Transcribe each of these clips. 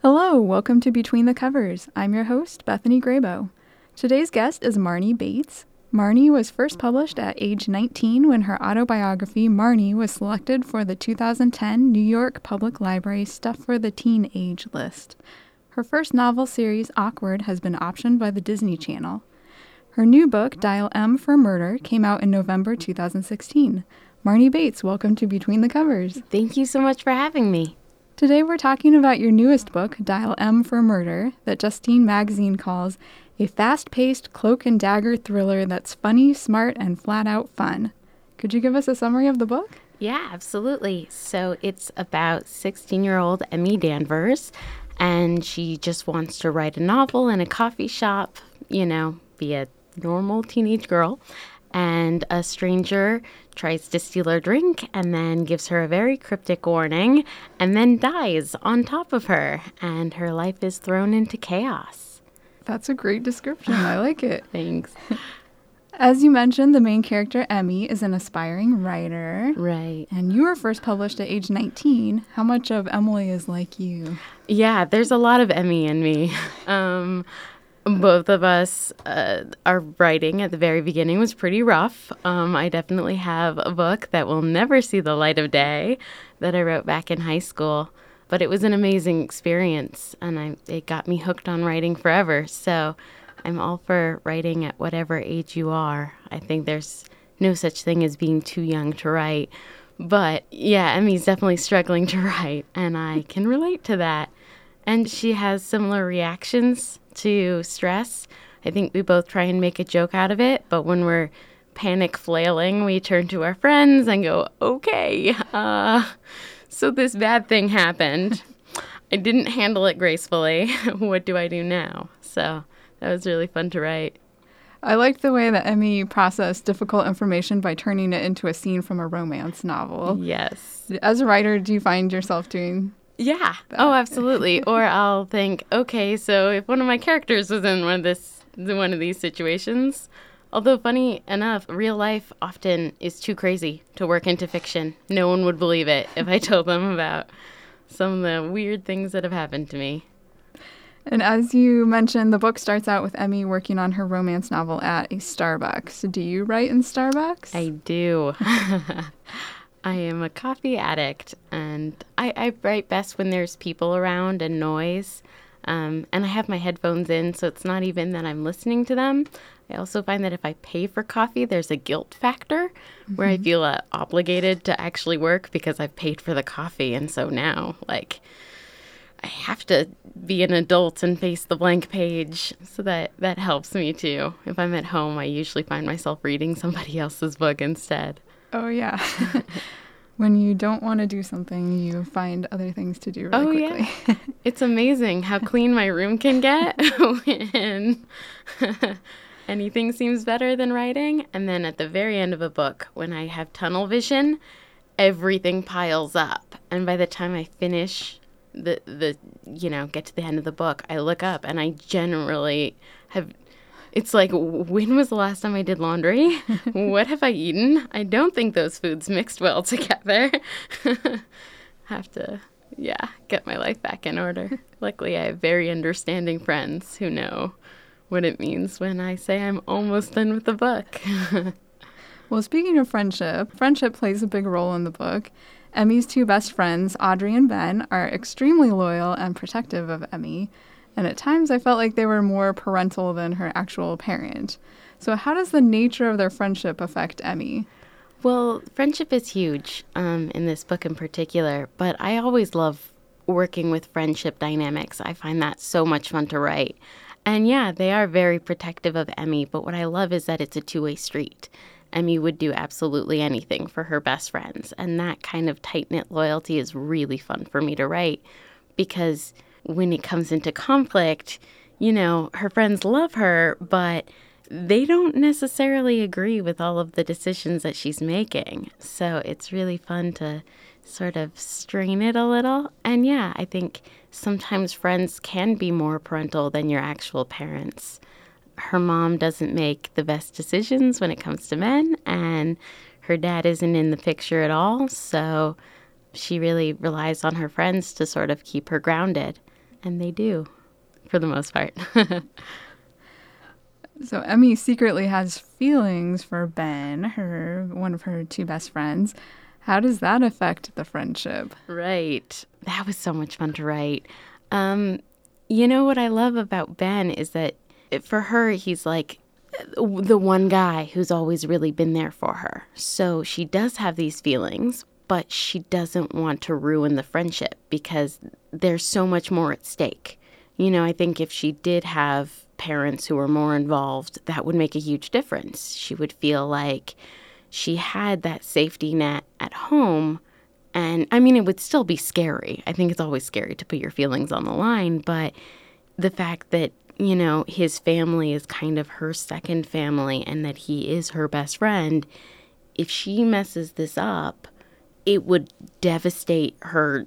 Hello, welcome to Between the Covers. I'm your host, Bethany Graybo. Today's guest is Marnie Bates. Marnie was first published at age 19 when her autobiography, Marnie, was selected for the 2010 New York Public Library Stuff for the Teen Age list. Her first novel series, Awkward, has been optioned by the Disney Channel. Her new book, Dial M for Murder, came out in November 2016. Marnie Bates, welcome to Between the Covers. Thank you so much for having me. Today we're talking about your newest book, Dial M for Murder, that Justine Magazine calls a fast-paced cloak and dagger thriller that's funny, smart, and flat-out fun. Could you give us a summary of the book? Yeah, absolutely. So it's about 16-year-old Emmy Danvers, and she just wants to write a novel in a coffee shop, be a normal teenage girl. And a stranger tries to steal her drink and then gives her a very cryptic warning and then dies on top of her. And her life is thrown into chaos. That's a great description. I like it. Thanks. As you mentioned, the main character, Emmy, is an aspiring writer. Right. And you were first published at age 19. How much of Emily is like you? Yeah, there's a lot of Emmy in me. Both of us, our writing at the very beginning was pretty rough. I definitely have a book that will never see the light of day that I wrote back in high school. But it was an amazing experience, and it got me hooked on writing forever. So I'm all for writing at whatever age you are. I think there's no such thing as being too young to write. But yeah, Emmy's definitely struggling to write, and I can relate to that. And she has similar reactions to stress. I think we both try and make a joke out of it, but when we're panic flailing, we turn to our friends and go, okay, so this bad thing happened. I didn't handle it gracefully. What do I do now? So that was really fun to write. I liked the way that Emmy processed difficult information by turning it into a scene from a romance novel. Yes. As a writer, do you find yourself doing Yeah. that? Oh, absolutely. Or I'll think, okay, so if one of my characters was in one of these situations, although funny enough, real life often is too crazy to work into fiction. No one would believe it if I told them about some of the weird things that have happened to me. And as you mentioned, the book starts out with Emmy working on her romance novel at a Starbucks. Do you write in Starbucks? I do. I am a coffee addict, and I write best when there's people around and noise. And I have my headphones in, so it's not even that I'm listening to them. I also find that if I pay for coffee, there's a guilt factor where I feel obligated to actually work because I've paid for the coffee. And so now, I have to be an adult and face the blank page. So that helps me, too. If I'm at home, I usually find myself reading somebody else's book instead. Oh, yeah. When you don't want to do something, you find other things to do really quickly. Yeah. It's amazing how clean my room can get when anything seems better than writing. And then at the very end of a book, when I have tunnel vision, everything piles up. And by the time I finish get to the end of the book, I look up and I generally have... It's like, when was the last time I did laundry? What have I eaten? I don't think those foods mixed well together. Have to, get my life back in order. Luckily, I have very understanding friends who know what it means when I say I'm almost done with the book. Well, speaking of friendship plays a big role in the book. Emmy's two best friends, Audrey and Ben, are extremely loyal and protective of Emmy. And at times I felt like they were more parental than her actual parent. So how does the nature of their friendship affect Emmy? Well, friendship is huge in this book in particular, but I always love working with friendship dynamics. I find that so much fun to write. And yeah, they are very protective of Emmy, but what I love is that it's a two-way street. Emmy would do absolutely anything for her best friends, and that kind of tight-knit loyalty is really fun for me to write because when it comes into conflict, her friends love her, but they don't necessarily agree with all of the decisions that she's making. So it's really fun to sort of strain it a little. And yeah, I think sometimes friends can be more parental than your actual parents. Her mom doesn't make the best decisions when it comes to men, and her dad isn't in the picture at all. So she really relies on her friends to sort of keep her grounded. and they do, for the most part. So Emmy secretly has feelings for Ben, one of her two best friends. How does that affect the friendship? Right. That was so much fun to write. What I love about Ben is that for her, he's like the one guy who's always really been there for her. So she does have these feelings, but she doesn't want to ruin the friendship because there's so much more at stake. I think if she did have parents who were more involved, that would make a huge difference. She would feel like she had that safety net at home. And it would still be scary. I think it's always scary to put your feelings on the line. But the fact that, his family is kind of her second family and that he is her best friend, if she messes this up, it would devastate her,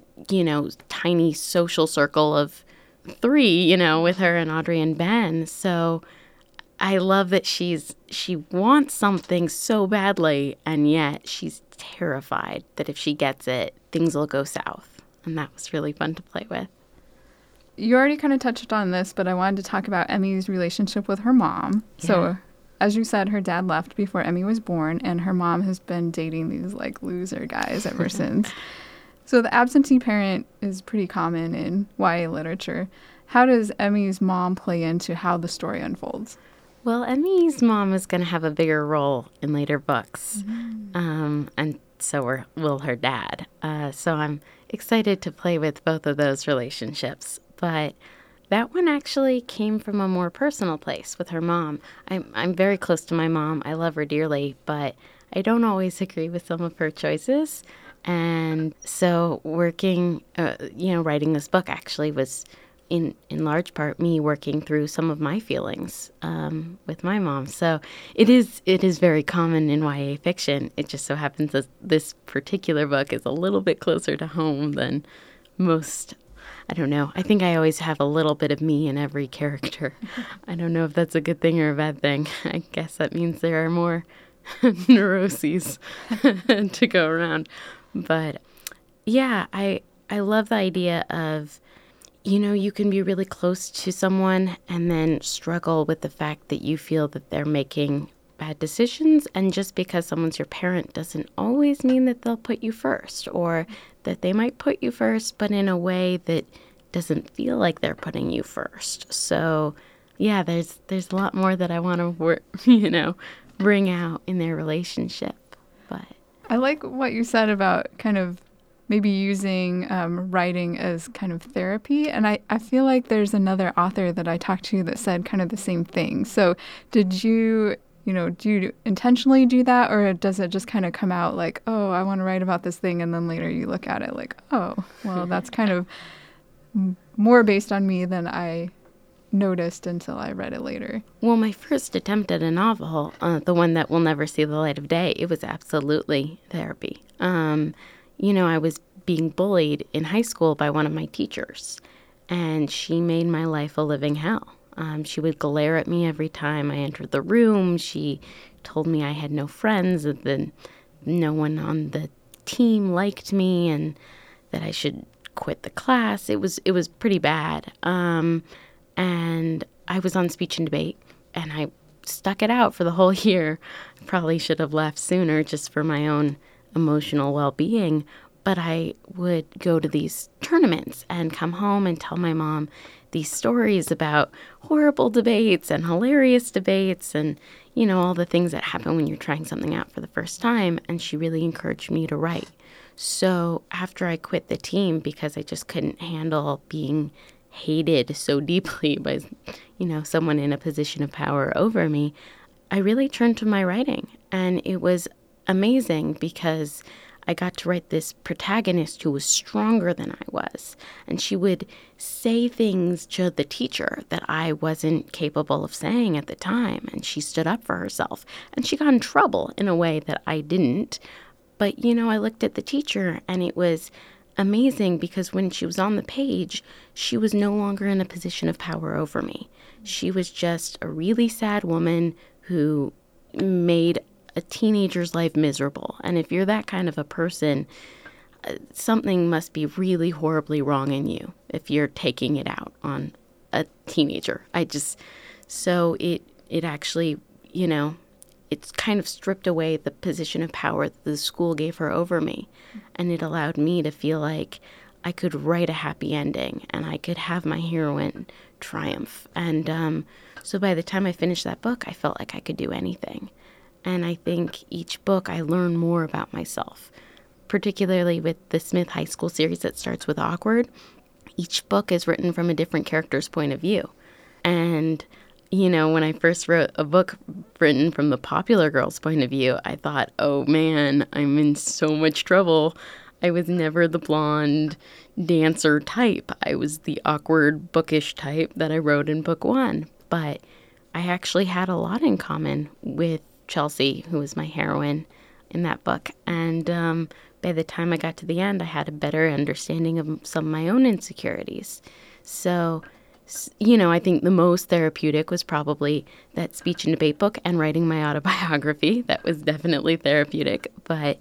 tiny social circle of 3, with her and Audrey and Ben. So I love that she wants something so badly, and yet she's terrified that if she gets it, things will go south. And that was really fun to play with. You already kind of touched on this, but I wanted to talk about Emmy's relationship with her mom. Yeah. So, as you said, her dad left before Emmy was born, and her mom has been dating these, loser guys ever since. So the absentee parent is pretty common in YA literature. How does Emmy's mom play into how the story unfolds? Well, Emmy's mom is going to have a bigger role in later books, and so will her dad. So I'm excited to play with both of those relationships. But that one actually came from a more personal place with her mom. I'm very close to my mom. I love her dearly, but I don't always agree with some of her choices. And so writing this book actually was in large part me working through some of my feelings with my mom. So it is very common in YA fiction. It just so happens that this particular book is a little bit closer to home than most. I don't know. I think I always have a little bit of me in every character. I don't know if that's a good thing or a bad thing. I guess that means there are more neuroses to go around. But yeah, I love the idea of, you can be really close to someone and then struggle with the fact that you feel that they're making bad decisions. And just because someone's your parent doesn't always mean that they'll put you first, or that they might put you first, but in a way that doesn't feel like they're putting you first. So yeah, there's a lot more that I want to bring out in their relationship. But I like what you said about kind of maybe using writing as kind of therapy. And I feel like there's another author that I talked to that said kind of the same thing. So did you, do you intentionally do that, or does it just kind of come out like, oh, I want to write about this thing, and then later you look at it like, oh, well, that's kind of more based on me than I noticed until I read it later? Well, my first attempt at a novel, the one that will never see the light of day, it was absolutely therapy. I was being bullied in high school by one of my teachers, and she made my life a living hell. She would glare at me every time I entered the room. She told me I had no friends, and then no one on the team liked me, and that I should quit the class. It was pretty bad. And I was on speech and debate, and I stuck it out for the whole year. Probably should have left sooner just for my own emotional well-being. But I would go to these tournaments and come home and tell my mom these stories about horrible debates and hilarious debates and, all the things that happen when you're trying something out for the first time. And she really encouraged me to write. So after I quit the team because I just couldn't handle being hated so deeply by, someone in a position of power over me, I really turned to my writing. And it was amazing because I got to write this protagonist who was stronger than I was. And she would say things to the teacher that I wasn't capable of saying at the time. And she stood up for herself. And she got in trouble in a way that I didn't. But, I looked at the teacher, and it was amazing because when she was on the page, she was no longer in a position of power over me. She was just a really sad woman who made a teenager's life miserable. And if you're that kind of a person, something must be really horribly wrong in you if you're taking it out on a teenager. So it actually, it's kind of stripped away the position of power that the school gave her over me. And it allowed me to feel like I could write a happy ending and I could have my heroine triumph. And so by the time I finished that book, I felt like I could do anything. And I think each book I learn more about myself, particularly with the Smith High School series that starts with Awkward. Each book is written from a different character's point of view. And when I first wrote a book written from the popular girl's point of view, I thought, oh man, I'm in so much trouble. I was never the blonde dancer type. I was the awkward, bookish type that I wrote in book 1. But I actually had a lot in common with Chelsea, who was my heroine in that book. And by the time I got to the end, I had a better understanding of some of my own insecurities. So I think the most therapeutic was probably that speech and debate book and writing my autobiography. That was definitely therapeutic. But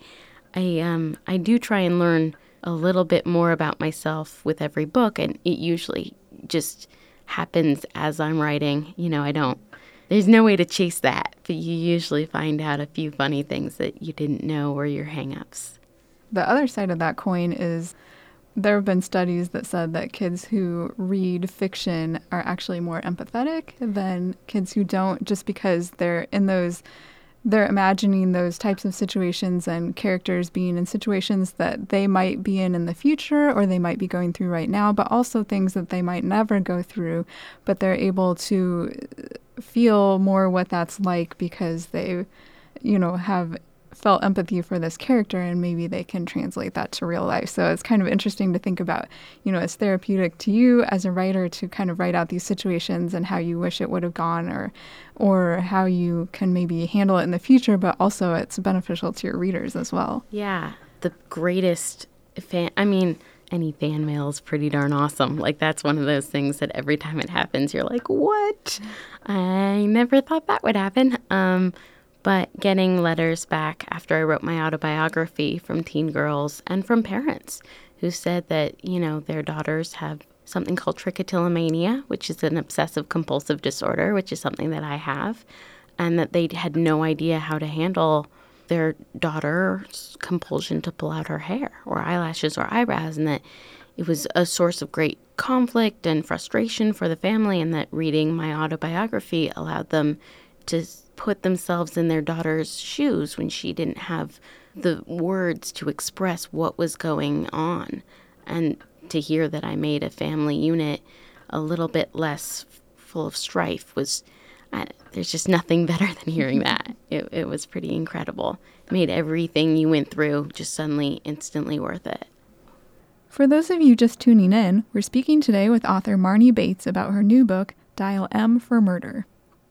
I do try and learn a little bit more about myself with every book, and it usually just happens as I'm writing. There's no way to chase that, but you usually find out a few funny things that you didn't know were your hang-ups. The other side of that coin is there have been studies that said that kids who read fiction are actually more empathetic than kids who don't, just because they're imagining those types of situations and characters being in situations that they might be in the future or they might be going through right now, but also things that they might never go through, but they're able to feel more what that's like because they, have felt empathy for this character, and maybe they can translate that to real life. So it's kind of interesting to think about, it's therapeutic to you as a writer to kind of write out these situations and how you wish it would have gone, or how you can maybe handle it in the future, but also it's beneficial to your readers as well. Yeah. The greatest any fan mail is pretty darn awesome. Like, that's one of those things that every time it happens, you're like, what? I never thought that would happen. But getting letters back after I wrote my autobiography from teen girls and from parents who said that, their daughters have something called trichotillomania, which is an obsessive compulsive disorder, which is something that I have, and that they had no idea how to handle their daughter's compulsion to pull out her hair or eyelashes or eyebrows, and that it was a source of great conflict and frustration for the family, and that reading my autobiography allowed them to put themselves in their daughter's shoes when she didn't have the words to express what was going on. And to hear that I made a family unit a little bit less full of strife there's just nothing better than hearing that. It was pretty incredible. It made everything you went through just suddenly instantly worth it. For those of you just tuning in, we're speaking today with author Marnie Bates about her new book, Dial M for Murder.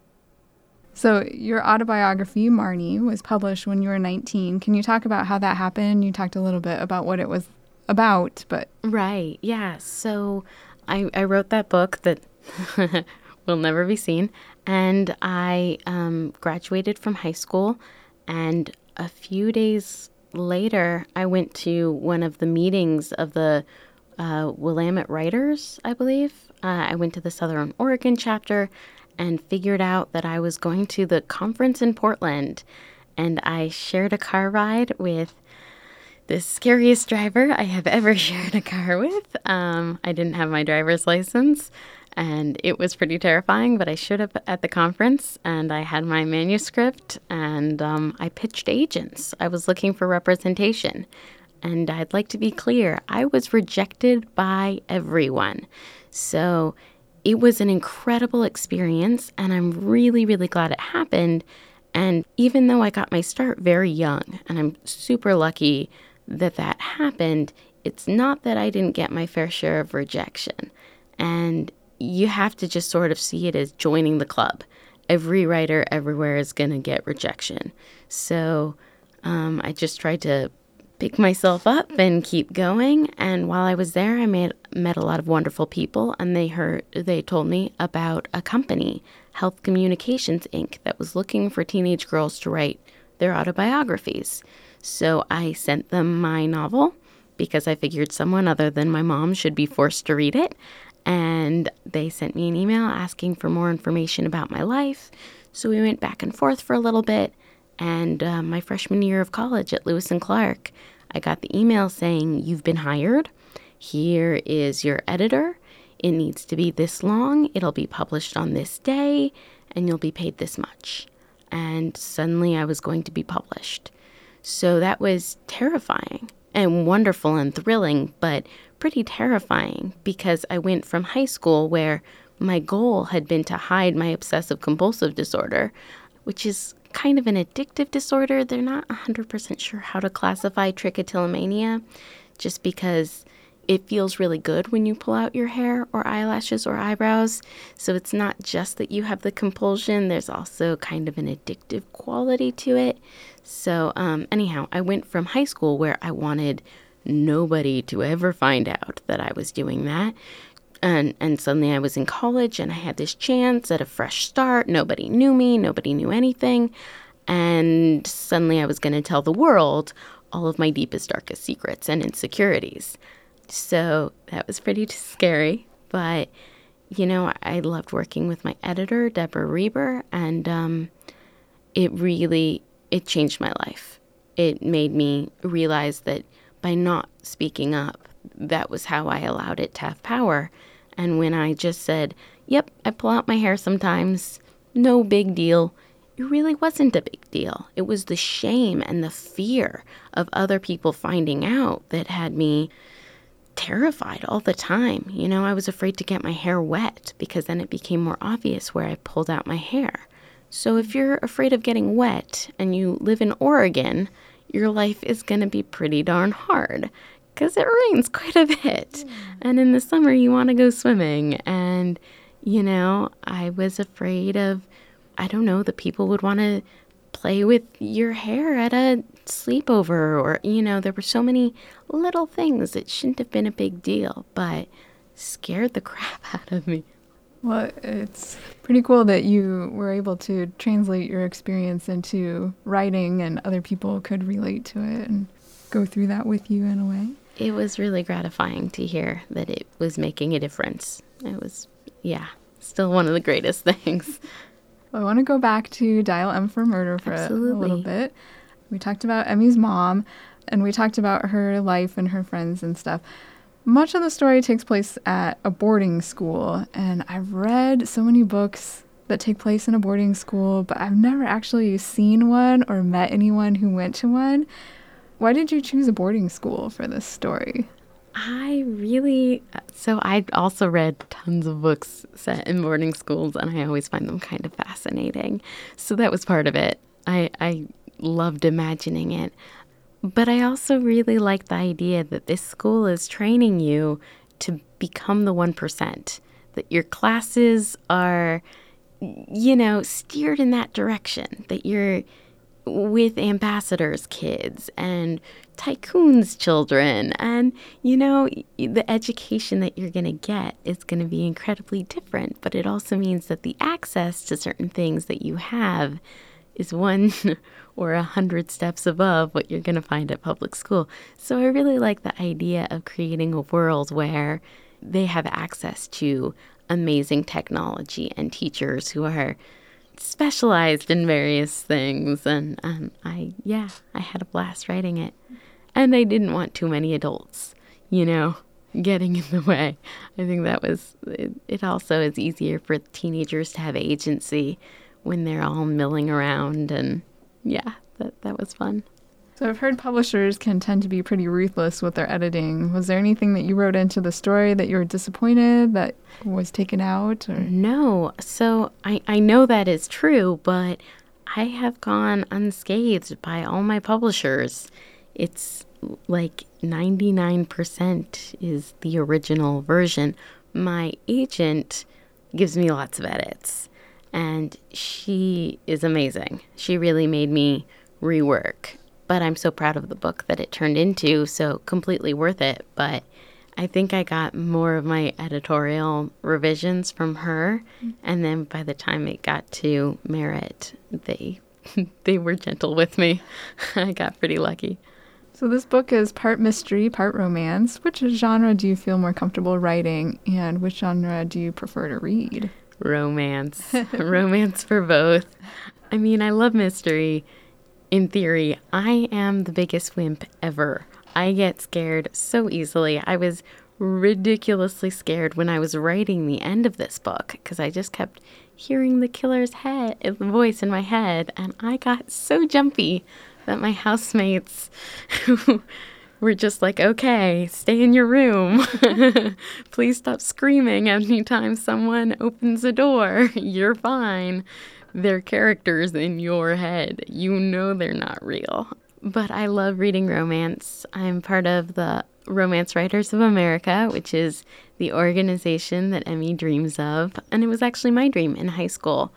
So your autobiography, Marnie, was published when you were 19. Can you talk about how that happened? You talked a little bit about what it was about, but... Right, yeah. So I wrote that book that will never be seen, and I graduated from high school, and a few days later, I went to one of the meetings of the Willamette Writers, I believe. I went to the Southern Oregon chapter, and figured out that I was going to the conference in Portland. And I shared a car ride with the scariest driver I have ever shared a car with. I didn't have my driver's license, and it was pretty terrifying, but I showed up at the conference, and I had my manuscript, and I pitched agents. I was looking for representation. And I'd like to be clear, I was rejected by everyone. So it was an incredible experience, and I'm really, really glad it happened. And even though I got my start very young, and I'm super lucky that that happened, it's not that I didn't get my fair share of rejection. And you have to just sort of see it as joining the club. Every writer everywhere is going to get rejection. So I just tried to pick myself up and keep going. And while I was there, I met a lot of wonderful people, and they told me about a company, Health Communications Inc., that was looking for teenage girls to write their autobiographies. So I sent them my novel, because I figured someone other than my mom should be forced to read it. And they sent me an email asking for more information about my life. So we went back and forth for a little bit. And my freshman year of college at Lewis and Clark, I got the email saying, "You've been hired. Here is your editor. It needs to be this long. It'll be published on this day, and you'll be paid this much." And suddenly I was going to be published. So that was terrifying and wonderful and thrilling, but pretty terrifying because I went from high school where my goal had been to hide my obsessive compulsive disorder, which is kind of an addictive disorder. They're not 100% sure how to classify trichotillomania, just because it feels really good when you pull out your hair or eyelashes or eyebrows. So it's not just that you have the compulsion. There's also kind of an addictive quality to it. So anyhow, I went from high school where I wanted nobody to ever find out that I was doing that. And suddenly I was in college and I had this chance at a fresh start. Nobody knew me. Nobody knew anything. And suddenly I was going to tell the world all of my deepest, darkest secrets and insecurities. So that was pretty scary. But, you know, I loved working with my editor, Deborah Reber, and it changed my life. It made me realize that by not speaking up, that was how I allowed it to have power. And when I just said, "Yep, I pull out my hair sometimes, no big deal," it really wasn't a big deal. It was the shame and the fear of other people finding out that had me terrified all the time. You know, I was afraid to get my hair wet because then it became more obvious where I pulled out my hair. So if you're afraid of getting wet and you live in Oregon, your life is going to be pretty darn hard because it rains quite a bit. And in the summer, you want to go swimming. And, you know, I was afraid of, I don't know, the people would want to play with your hair at a sleepover, or, you know, there were so many little things that shouldn't have been a big deal, but scared the crap out of me. Well, it's pretty cool that you were able to translate your experience into writing and other people could relate to it and go through that with you in a way. It was really gratifying to hear that it was making a difference. It was, still one of the greatest things. Well, I want to go back to Dial M for Murder for a little bit. We talked about Emmy's mom, and we talked about her life and her friends and stuff. Much of the story takes place at a boarding school, and I've read so many books that take place in a boarding school, but I've never actually seen one or met anyone who went to one. Why did you choose a boarding school for this story? I also read tons of books set in boarding schools, and I always find them kind of fascinating. So that was part of it. I loved imagining it. But I also really liked the idea that this school is training you to become the 1%, that your classes are, you know, steered in that direction, that you're with ambassadors' kids and tycoons' children. And, you know, the education that you're going to get is going to be incredibly different. But it also means that the access to certain things that you have is 1 or 100 steps above what you're going to find at public school. So I really like the idea of creating a world where they have access to amazing technology and teachers who are specialized in various things. And I had a blast writing it. And I didn't want too many adults, you know, getting in the way. I think that was, it also is easier for teenagers to have agency when they're all milling around, and that was fun. So I've heard publishers can tend to be pretty ruthless with their editing. Was there anything that you wrote into the story that you were disappointed that was taken out? Or? No. So I know that is true, but I have gone unscathed by all my publishers. It's like 99% is the original version. My agent gives me lots of edits. And she is amazing. She really made me rework. But I'm so proud of the book that it turned into, so completely worth it. But I think I got more of my editorial revisions from her. And then by the time it got to Merritt, they were gentle with me. I got pretty lucky. So this book is part mystery, part romance. Which genre do you feel more comfortable writing, and which genre do you prefer to read? Romance. Romance for both. I mean, I love mystery. In theory, I am the biggest wimp ever. I get scared so easily. I was ridiculously scared when I was writing the end of this book because I just kept hearing the killer's voice in my head, and I got so jumpy that my housemates were just like, okay, stay in your room. Please stop screaming anytime someone opens a door. You're fine. They're characters in your head. You know they're not real. But I love reading romance. I'm part of the Romance Writers of America, which is the organization that Emmy dreams of. And it was actually my dream in high school.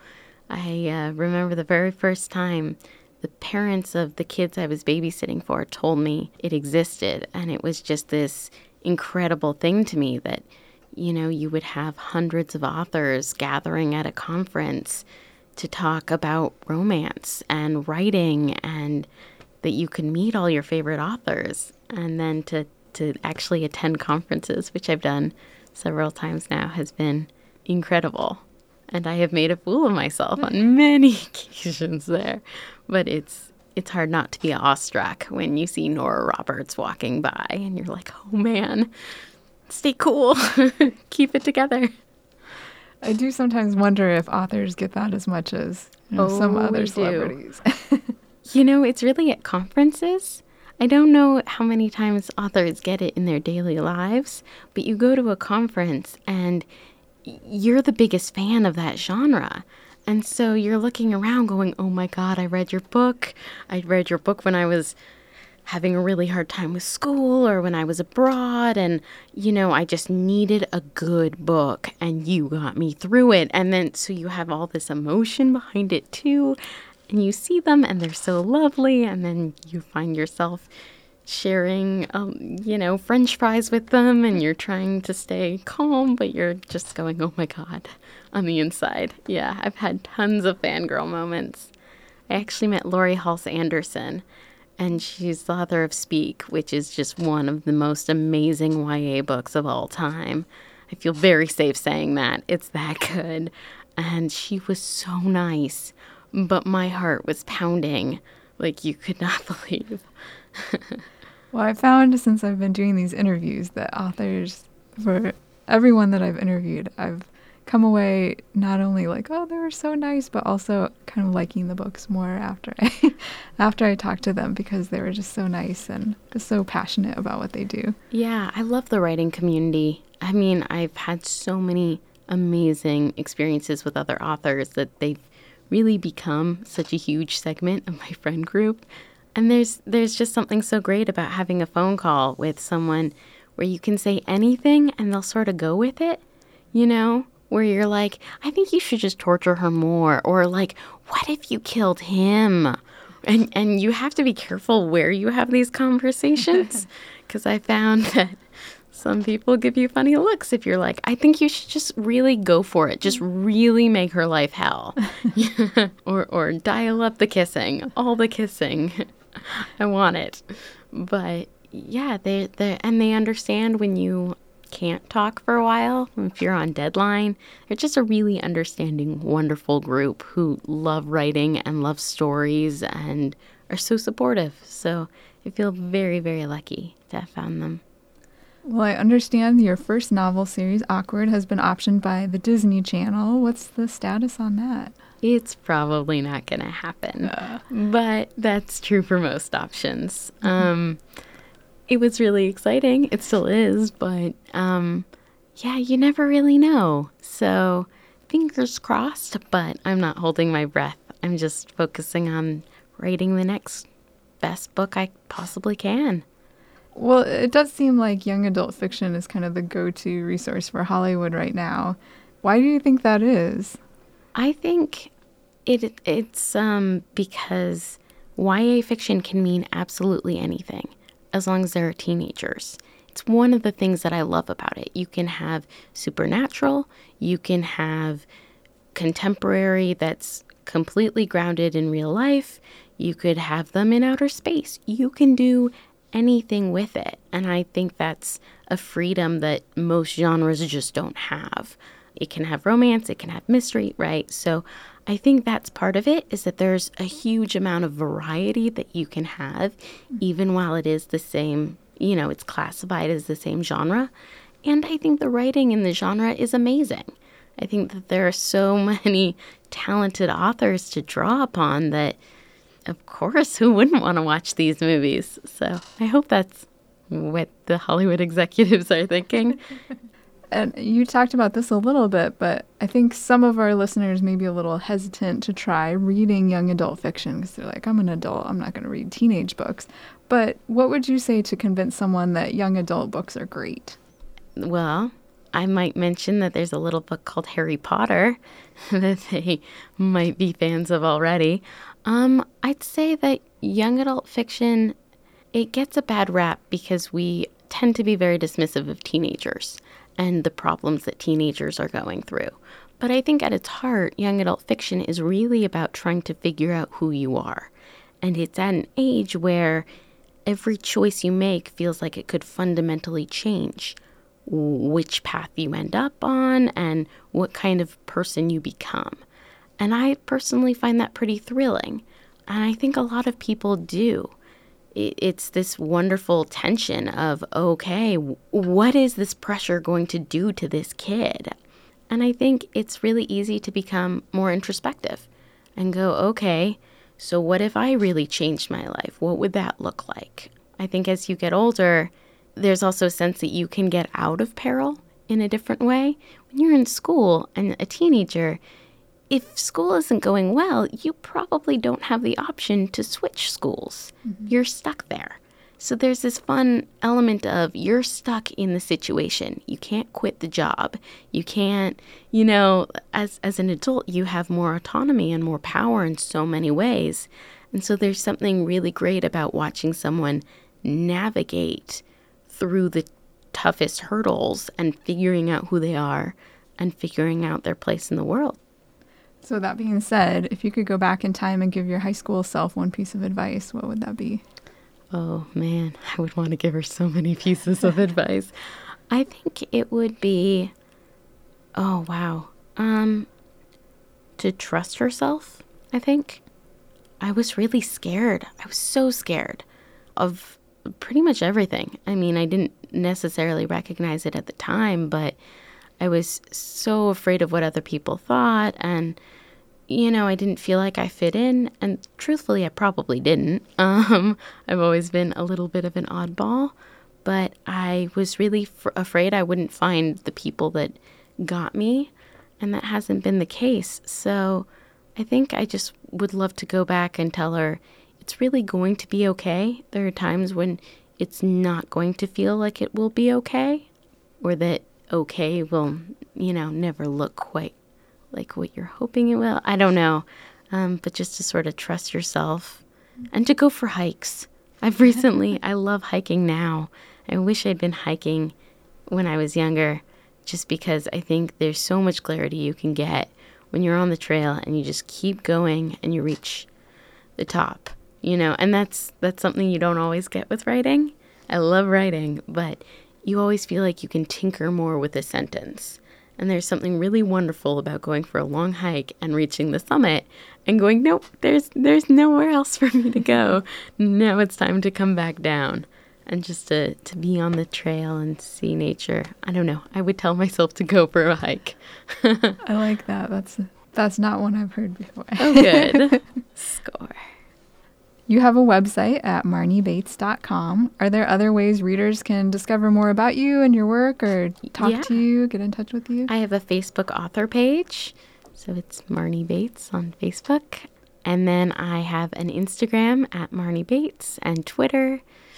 I remember the very first time the parents of the kids I was babysitting for told me it existed. And it was just this incredible thing to me that, you know, you would have hundreds of authors gathering at a conference to talk about romance and writing, and that you could meet all your favorite authors, and then to actually attend conferences, which I've done several times now, has been incredible. And I have made a fool of myself on many occasions there. But it's hard not to be awestruck when you see Nora Roberts walking by and you're like, oh man, stay cool. Keep it together. I do sometimes wonder if authors get that as much as some other celebrities. You know, it's really at conferences. I don't know how many times authors get it in their daily lives, but you go to a conference and you're the biggest fan of that genre. And so you're looking around going, oh my God, I read your book. I read your book when I was having a really hard time with school or when I was abroad. And, you know, I just needed a good book and you got me through it. And then so you have all this emotion behind it too. And you see them and they're so lovely. And then you find yourself sharing, French fries with them, and you're trying to stay calm, but you're just going, oh my God, on the inside. Yeah, I've had tons of fangirl moments. I actually met Laurie Halse Anderson, and she's the author of Speak, which is just one of the most amazing YA books of all time. I feel very safe saying that. It's that good. And she was so nice, but my heart was pounding like you could not believe. Well, I found since I've been doing these interviews that authors, for everyone that I've interviewed, I've come away not only like, oh, they were so nice, but also kind of liking the books more after I talked to them, because they were just so nice and just so passionate about what they do. Yeah, I love the writing community. I mean, I've had so many amazing experiences with other authors that they've really become such a huge segment of my friend group. And there's just something so great about having a phone call with someone where you can say anything and they'll sort of go with it, you know, where you're like, I think you should just torture her more, or like, what if you killed him? And you have to be careful where you have these conversations, because I found that some people give you funny looks if you're like, I think you should just really go for it. Just really make her life hell. or dial up the kissing, all the kissing. I want it. But yeah, they understand when you can't talk for a while, if you're on deadline. They're just a really understanding, wonderful group who love writing and love stories and are so supportive. So I feel very, very lucky to have found them. Well, I understand your first novel series, Awkward, has been optioned by the Disney Channel. What's the status on that? It's probably not going to happen, but that's true for most options. It was really exciting. It still is, but yeah, you never really know. So fingers crossed, but I'm not holding my breath. I'm just focusing on writing the next best book I possibly can. Well, it does seem like young adult fiction is kind of the go-to resource for Hollywood right now. Why do you think that is? I think it's because YA fiction can mean absolutely anything, as long as they're teenagers. It's one of the things that I love about it. You can have supernatural, you can have contemporary that's completely grounded in real life, you could have them in outer space. You can do anything with it. And I think that's a freedom that most genres just don't have. It can have romance, it can have mystery, right? So I think that's part of it, is that there's a huge amount of variety that you can have, even while it is the same, it's classified as the same genre. And I think the writing in the genre is amazing. I think that there are so many talented authors to draw upon that, of course, who wouldn't want to watch these movies? So I hope that's what the Hollywood executives are thinking. And you talked about this a little bit, but I think some of our listeners may be a little hesitant to try reading young adult fiction because they're like, I'm an adult, I'm not going to read teenage books. But what would you say to convince someone that young adult books are great? Well, I might mention that there's a little book called Harry Potter that they might be fans of already. I'd say that young adult fiction, it gets a bad rap because we tend to be very dismissive of teenagers and the problems that teenagers are going through. But I think at its heart, young adult fiction is really about trying to figure out who you are. And it's at an age where every choice you make feels like it could fundamentally change which path you end up on and what kind of person you become. And I personally find that pretty thrilling. And I think a lot of people do. It's this wonderful tension of, okay, what is this pressure going to do to this kid? And I think it's really easy to become more introspective and go, okay, so what if I really changed my life? What would that look like? I think as you get older, there's also a sense that you can get out of peril in a different way. When you're in school and a teenager, if school isn't going well, you probably don't have the option to switch schools. Mm-hmm. You're stuck there. So there's this fun element of you're stuck in the situation. You can't quit the job. You can't, as an adult, you have more autonomy and more power in so many ways. And so there's something really great about watching someone navigate through the toughest hurdles and figuring out who they are and figuring out their place in the world. So that being said, if you could go back in time and give your high school self one piece of advice, what would that be? Oh, man, I would want to give her so many pieces of advice. I think it would be, to trust herself, I think. I was really scared. I was so scared of pretty much everything. I mean, I didn't necessarily recognize it at the time, but I was so afraid of what other people thought, and I didn't feel like I fit in, and truthfully, I probably didn't. I've always been a little bit of an oddball, but I was really afraid I wouldn't find the people that got me, and that hasn't been the case. So I think I just would love to go back and tell her it's really going to be okay. There are times when it's not going to feel like it will be okay, or that okay will, never look quite like what you're hoping it will. I don't know. But just to sort of trust yourself and to go for hikes. I love hiking now. I wish I'd been hiking when I was younger, just because I think there's so much clarity you can get when you're on the trail and you just keep going and you reach the top, and that's something you don't always get with writing. I love writing, but you always feel like you can tinker more with a sentence. And there's something really wonderful about going for a long hike and reaching the summit and going, nope, there's nowhere else for me to go. Now it's time to come back down. And just to be on the trail and see nature. I don't know. I would tell myself to go for a hike. I like that. That's not one I've heard before. Oh, good. Score. You have a website at marniebates.com. Are there other ways readers can discover more about you and your work, or talk to you, get in touch with you? I have a Facebook author page, so it's Marnie Bates on Facebook. And then I have an Instagram at Marnie Bates, and Twitter,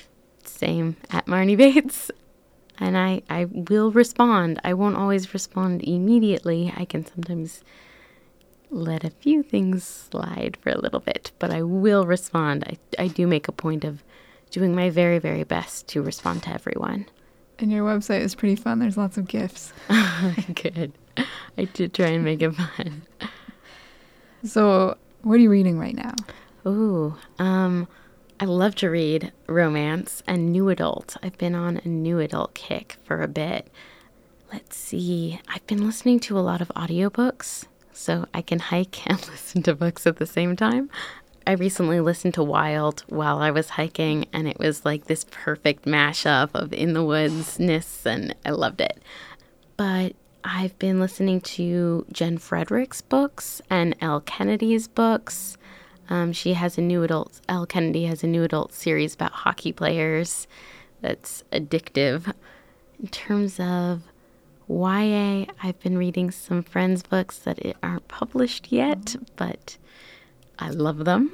same, at Marnie Bates. And I will respond. I won't always respond immediately. I can sometimes let a few things slide for a little bit, but I will respond. I do make a point of doing my very, very best to respond to everyone. And your website is pretty fun. There's lots of GIFs. Good. I did try and make it fun. So what are you reading right now? Ooh, I love to read romance and new adult. I've been on a new adult kick for a bit. Let's see. I've been listening to a lot of audiobooks, so I can hike and listen to books at the same time. I recently listened to Wild while I was hiking, and it was like this perfect mashup of in the woodsness, and I loved it. But I've been listening to Jen Frederick's books and Elle Kennedy's books. She has a new adult, Elle Kennedy has a new adult series about hockey players that's addictive. In terms of YA, I've been reading some friends' books that aren't published yet, but I love them.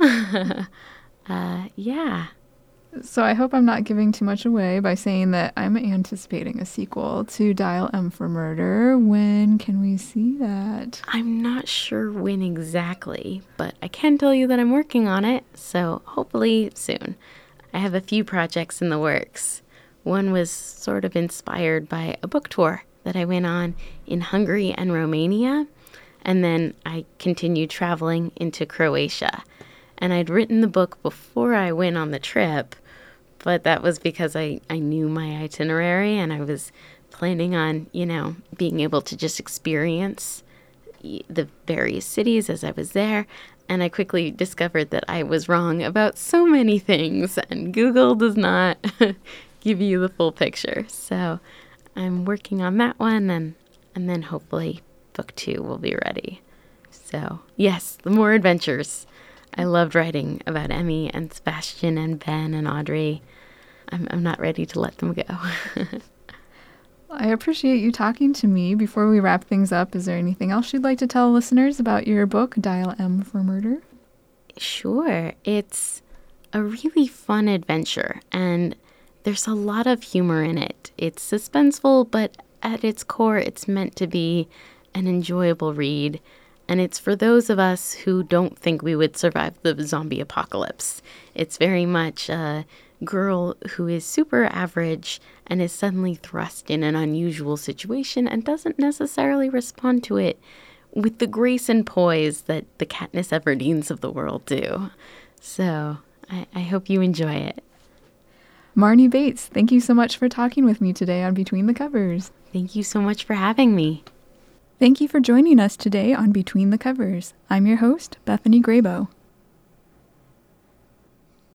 Yeah. So I hope I'm not giving too much away by saying that I'm anticipating a sequel to Dial M for Murder. When can we see that? I'm not sure when exactly, but I can tell you that I'm working on it, so hopefully soon. I have a few projects in the works. One was sort of inspired by a book tour that I went on in Hungary and Romania, and then I continued traveling into Croatia. And I'd written the book before I went on the trip, but that was because I knew my itinerary and I was planning on, being able to just experience the various cities as I was there. And I quickly discovered that I was wrong about so many things, and Google does not give you the full picture. So I'm working on that one, and then hopefully book 2 will be ready. So yes, the more adventures. I loved writing about Emmy and Sebastian and Ben and Audrey. I'm not ready to let them go. I appreciate you talking to me. Before we wrap things up, is there anything else you'd like to tell listeners about your book, Dial M for Murder? Sure. It's a really fun adventure, and there's a lot of humor in it. It's suspenseful, but at its core, it's meant to be an enjoyable read. And it's for those of us who don't think we would survive the zombie apocalypse. It's very much a girl who is super average and is suddenly thrust in an unusual situation and doesn't necessarily respond to it with the grace and poise that the Katniss Everdeens of the world do. So I hope you enjoy it. Marnie Bates, thank you so much for talking with me today on Between the Covers. Thank you so much for having me. Thank you for joining us today on Between the Covers. I'm your host, Bethany Graybo.